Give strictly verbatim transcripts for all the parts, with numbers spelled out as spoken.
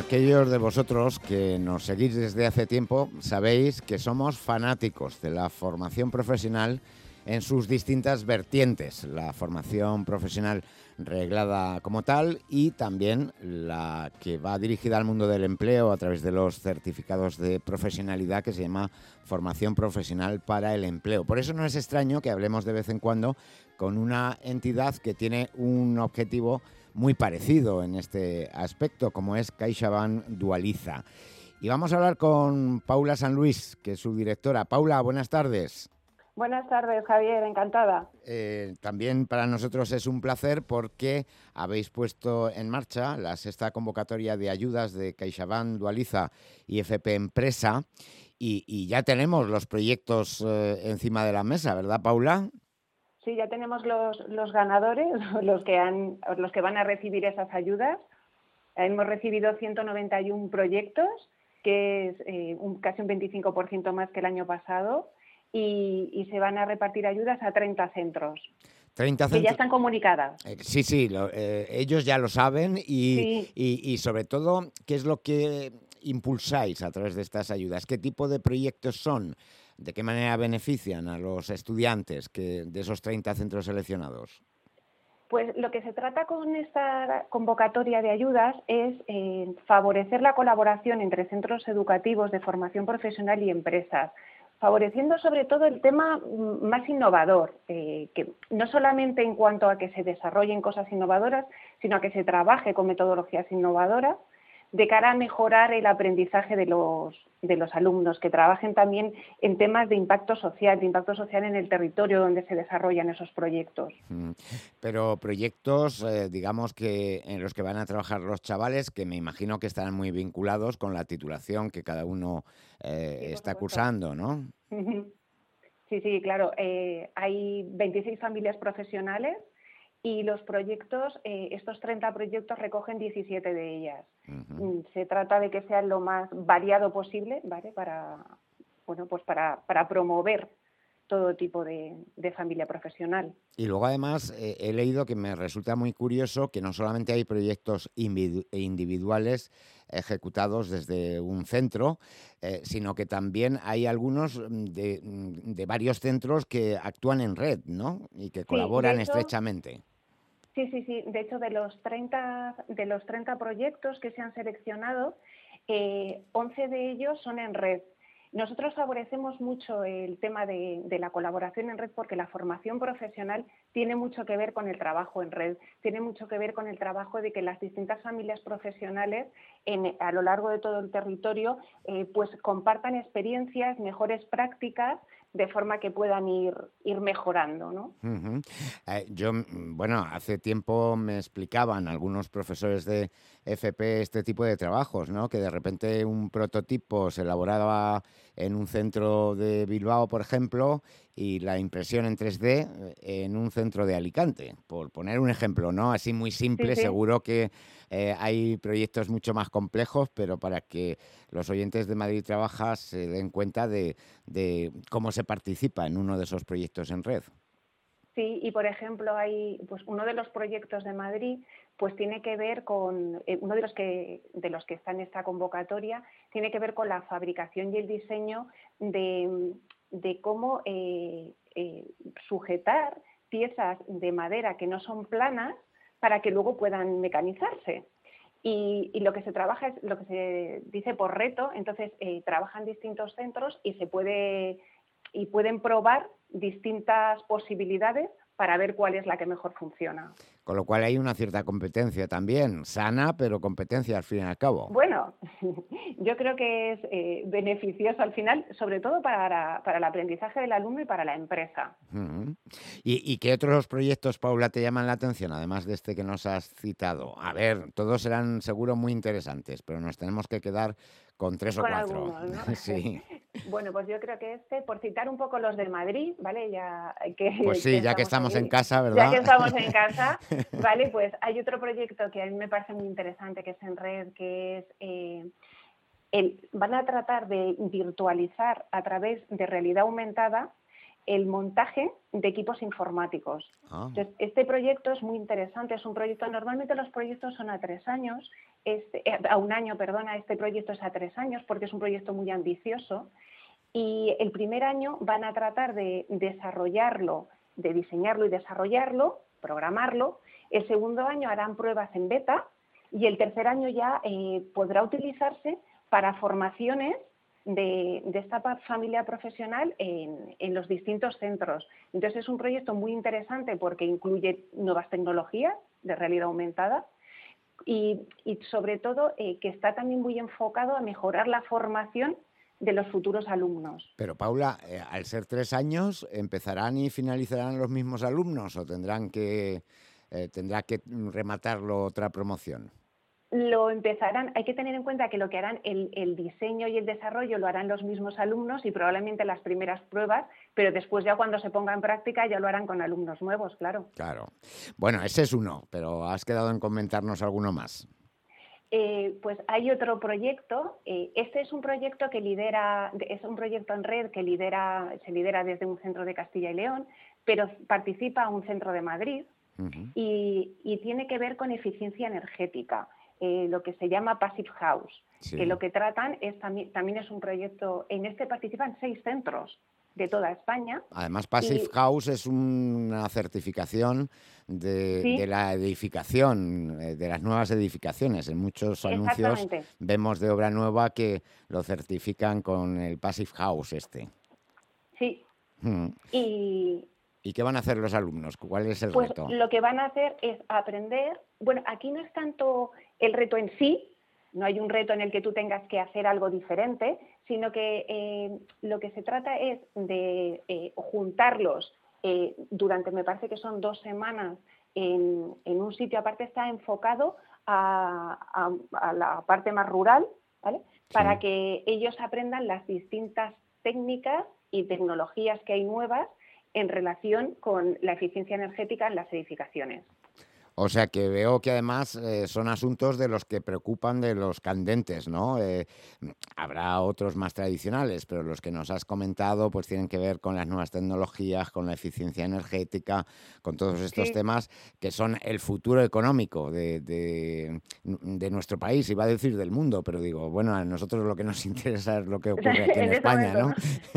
aquellos de vosotros que nos seguís desde hace tiempo sabéis que somos fanáticos de la formación profesional en sus distintas vertientes, la formación profesional reglada como tal y también la que va dirigida al mundo del empleo a través de los certificados de profesionalidad que se llama Formación Profesional para el Empleo. Por eso no es extraño que hablemos de vez en cuando con una entidad que tiene un objetivo muy parecido en este aspecto, como es CaixaBank Dualiza. Y vamos a hablar con Paula San Luis, que es su directora. Paula, buenas tardes. Buenas tardes, Javier, encantada. Eh, también para nosotros es un placer porque habéis puesto en marcha la sexta convocatoria de ayudas de CaixaBank Dualiza y F P Empresa y, y ya tenemos los proyectos eh, encima de la mesa, ¿verdad, Paula? Sí, ya tenemos los, los ganadores, los que, han, los que van a recibir esas ayudas. Hemos recibido ciento noventa y uno proyectos, que es eh, un, casi un veinticinco por ciento más que el año pasado. Y, y se van a repartir ayudas a treinta centros, treinta que centros. ya están comunicadas. Eh, sí, sí, lo, eh, ellos ya lo saben y, Sí. y, y sobre todo, ¿qué es lo que impulsáis a través de estas ayudas? ¿Qué tipo de proyectos son? ¿De qué manera benefician a los estudiantes que, de esos treinta centros seleccionados? Pues lo que se trata con esta convocatoria de ayudas es eh, favorecer la colaboración entre centros educativos de formación profesional y empresas, favoreciendo sobre todo el tema más innovador, eh, que no solamente en cuanto a que se desarrollen cosas innovadoras, sino a que se trabaje con metodologías innovadoras de cara a mejorar el aprendizaje de los, de los alumnos, que trabajen también en temas de impacto social, de impacto social en el territorio donde se desarrollan esos proyectos. Pero proyectos, eh, digamos que en los que van a trabajar los chavales, que me imagino que estarán muy vinculados con la titulación que cada uno eh, Sí, está supuesto. cursando, ¿no? Sí, sí, claro. Eh, hay veintiséis familias profesionales y los proyectos, eh, estos treinta proyectos recogen diecisiete de ellas. Uh-huh. Se trata de que sean lo más variado posible, ¿vale? Para, bueno, pues para, para promover todo tipo de, de familia profesional. Y luego además eh, he leído que me resulta muy curioso que no solamente hay proyectos individuales ejecutados desde un centro, eh, sino que también hay algunos de, de varios centros que actúan en red, ¿no? Y que colaboran sí, hecho, estrechamente. Sí, sí, sí. De hecho, de los treinta, de los treinta proyectos que se han seleccionado, eh, once de ellos son en red. Nosotros favorecemos mucho el tema de, de la colaboración en red porque la formación profesional tiene mucho que ver con el trabajo en red, tiene mucho que ver con el trabajo de que las distintas familias profesionales en, a lo largo de todo el territorio eh, pues compartan experiencias, mejores prácticas, de forma que puedan ir, ir mejorando, ¿no? Uh-huh. Eh, yo, bueno, hace tiempo me explicaban algunos profesores de F P este tipo de trabajos, ¿no? Que de repente un prototipo se elaboraba en un centro de Bilbao, por ejemplo, y la impresión en tres D en un centro de Alicante, por poner un ejemplo, ¿no? Así muy simple, sí, sí. Seguro que eh, hay proyectos mucho más complejos, pero para que los oyentes de Madrid Trabaja se den cuenta de, de cómo se participa en uno de esos proyectos en red. Sí, y por ejemplo hay pues uno de los proyectos de Madrid pues tiene que ver con eh, uno de los que de los que está en esta convocatoria tiene que ver con la fabricación y el diseño de, de cómo eh, eh, sujetar piezas de madera que no son planas para que luego puedan mecanizarse. Y, y lo que se trabaja es lo que se dice por reto, entonces eh, trabajan distintos centros y se puede y pueden probar distintas posibilidades para ver cuál es la que mejor funciona. Con lo cual hay una cierta competencia también, sana, pero competencia al fin y al cabo. Bueno, yo creo que es eh, beneficioso al final, sobre todo para, para el aprendizaje del alumno y para la empresa. Uh-huh. ¿Y, ¿Y qué otros proyectos, Paula, te llaman la atención, además de este que nos has citado? A ver, todos serán seguro muy interesantes, pero nos tenemos que quedar con tres o con cuatro. Algunos, ¿no? Sí. Bueno, pues yo creo que este, por citar un poco los de Madrid, ¿vale? Ya que, pues sí, que ya que estamos ahí, en casa, ¿verdad? Ya que estamos en casa, ¿vale? Pues hay otro proyecto que a mí me parece muy interesante, que es en red, que es... Eh, el, van a tratar de virtualizar a través de realidad aumentada el montaje de equipos informáticos. Ah. Entonces, este proyecto es muy interesante, es un proyecto, normalmente los proyectos son a tres años, este, a un año, perdona, este proyecto es a tres años porque es un proyecto muy ambicioso y el primer año van a tratar de desarrollarlo, de diseñarlo y desarrollarlo, programarlo, el segundo año harán pruebas en beta y el tercer año ya eh, podrá utilizarse para formaciones de, de esta familia profesional en, en los distintos centros. Entonces es un proyecto muy interesante porque incluye nuevas tecnologías de realidad aumentada y, y sobre todo eh, que está también muy enfocado a mejorar la formación de los futuros alumnos. Pero Paula, eh, al ser tres años, ¿empezarán y finalizarán los mismos alumnos o tendrán que eh, tendrá que rematarlo otra promoción? Lo empezarán, hay que tener en cuenta que lo que harán el, el diseño y el desarrollo lo harán los mismos alumnos y probablemente las primeras pruebas, pero después ya cuando se ponga en práctica ya lo harán con alumnos nuevos, claro. Claro. Bueno, ese es uno, pero has quedado en comentarnos alguno más. Eh, pues hay otro proyecto, eh, este es un proyecto que lidera, es un proyecto en red que lidera, se lidera desde un centro de Castilla y León, pero participa un centro de Madrid uh-huh. y, y tiene que ver con eficiencia energética. Eh, lo que se llama Passive House, sí. que lo que tratan es también, también es un proyecto, en este participan seis centros de toda España. Además, Passive y, House es una certificación de, ¿sí? de la edificación, de las nuevas edificaciones. En muchos anuncios vemos de obra nueva que lo certifican con el Passive House este. Sí. Hmm. Y... ¿Y qué van a hacer los alumnos? ¿Cuál es el pues reto? Lo que van a hacer es aprender, bueno, aquí no es tanto el reto en sí, no hay un reto en el que tú tengas que hacer algo diferente, sino que eh, lo que se trata es de eh, juntarlos eh, durante, me parece que son dos semanas, en, en un sitio, aparte está enfocado a, a, a la parte más rural, ¿vale? Sí. Para que ellos aprendan las distintas técnicas y tecnologías que hay nuevas en relación con la eficiencia energética en las edificaciones. O sea que veo que además eh, son asuntos de los que preocupan de los candentes, ¿no? Eh, habrá otros más tradicionales, pero los que nos has comentado pues tienen que ver con las nuevas tecnologías, con la eficiencia energética, con todos estos sí. temas que son el futuro económico de, de, de nuestro país, iba a decir del mundo, pero digo, bueno, a nosotros lo que nos interesa es lo que ocurre aquí en, en España, ¿no?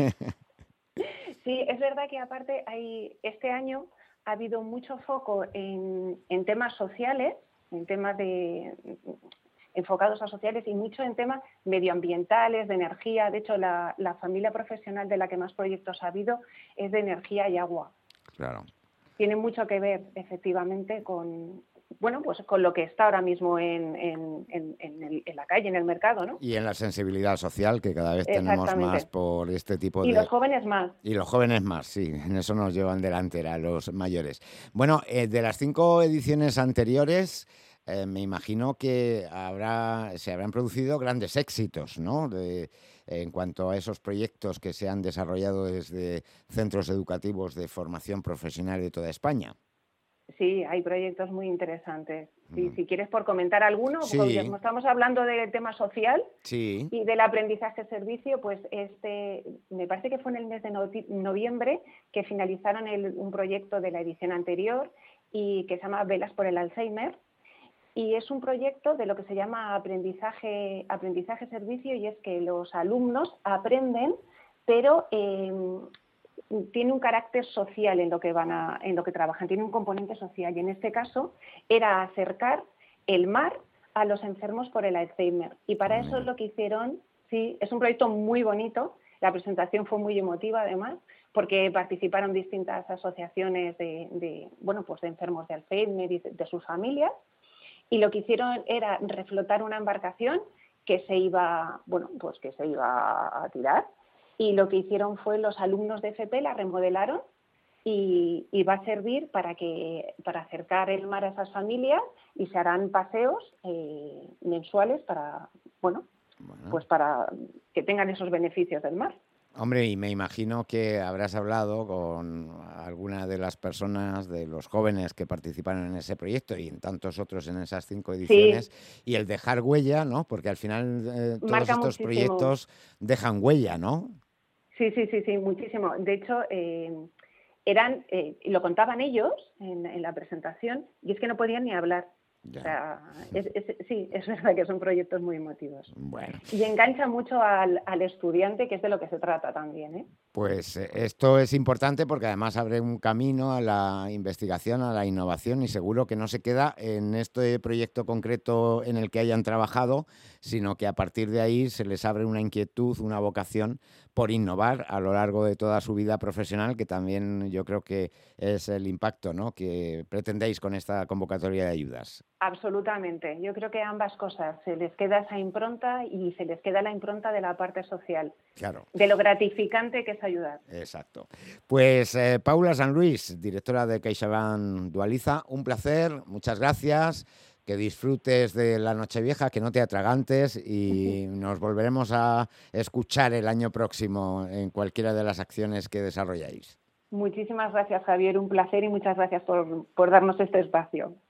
Sí, es verdad que aparte hay este año ha habido mucho foco en, en temas sociales, en temas de enfocados a sociales y mucho en temas medioambientales, de energía. De hecho, la, la familia profesional de la que más proyectos ha habido es de energía y agua. Claro. Tiene mucho que ver, efectivamente, con, bueno, pues con lo que está ahora mismo en, en, en, en, el, en la calle, en el mercado, ¿no? Y en la sensibilidad social, que cada vez tenemos más por este tipo de... Y los jóvenes más. Y los jóvenes más, sí, en eso nos llevan delantera los mayores. Bueno, eh, de las cinco ediciones anteriores, eh, me imagino que habrá se habrán producido grandes éxitos, ¿no? De, en cuanto a esos proyectos que se han desarrollado desde centros educativos de formación profesional de toda España. Sí, hay proyectos muy interesantes. Sí, mm. Si quieres por comentar alguno, sí. Porque como estamos hablando del tema social sí. y del aprendizaje servicio, pues este, me parece que fue en el mes de noviembre que finalizaron el, un proyecto de la edición anterior y que se llama Velas por el Alzheimer. Y es un proyecto de lo que se llama aprendizaje, aprendizaje servicio y es que los alumnos aprenden, pero eh, tiene un carácter social en lo que van a, en lo que trabajan, tiene un componente social y en este caso era acercar el mar a los enfermos por el Alzheimer y para eso es lo que hicieron, sí, es un proyecto muy bonito, la presentación fue muy emotiva además porque participaron distintas asociaciones de, de bueno, pues de enfermos de Alzheimer y de, de sus familias y lo que hicieron era reflotar una embarcación que se iba, bueno, pues que se iba a tirar. Y lo que hicieron fue los alumnos de F P la remodelaron y, y va a servir para que para acercar el mar a esas familias y se harán paseos eh, mensuales para bueno, bueno pues para que tengan esos beneficios del mar. Hombre, y me imagino que habrás hablado con alguna de las personas, de los jóvenes que participaron en ese proyecto y en tantos otros en esas cinco ediciones, sí. Y el dejar huella, ¿no? Porque al final eh, todos Marca estos muchísimo. proyectos dejan huella, ¿no? Sí, sí, sí, sí, muchísimo. De hecho, eh, eran, eh, y lo contaban ellos en, en la presentación, y es que no podían ni hablar. O Ya. sea, es, es- sí, es verdad que son proyectos muy emotivos. Bueno, Y engancha mucho al, al estudiante, que es de lo que se trata también, ¿eh? pues eh, esto es importante porque además abre un camino a la investigación, a la innovación y seguro que no se queda en este proyecto concreto en el que hayan trabajado, sino que a partir de ahí se les abre una inquietud, una vocación por innovar a lo largo de toda su vida profesional, que también yo creo que es el impacto, ¿no?, que pretendéis con esta convocatoria de ayudas. Absolutamente. Yo creo que ambas cosas. Se les queda esa impronta y se les queda la impronta de la parte social, Claro. de lo gratificante que es ayudar. Exacto. Pues eh, Paula San Luis, directora de CaixaBank Dualiza, un placer, muchas gracias, que disfrutes de la Nochevieja, que no te atragantes y nos volveremos a escuchar el año próximo en cualquiera de las acciones que desarrolláis. Muchísimas gracias, Javier. Un placer y muchas gracias por, por darnos este espacio.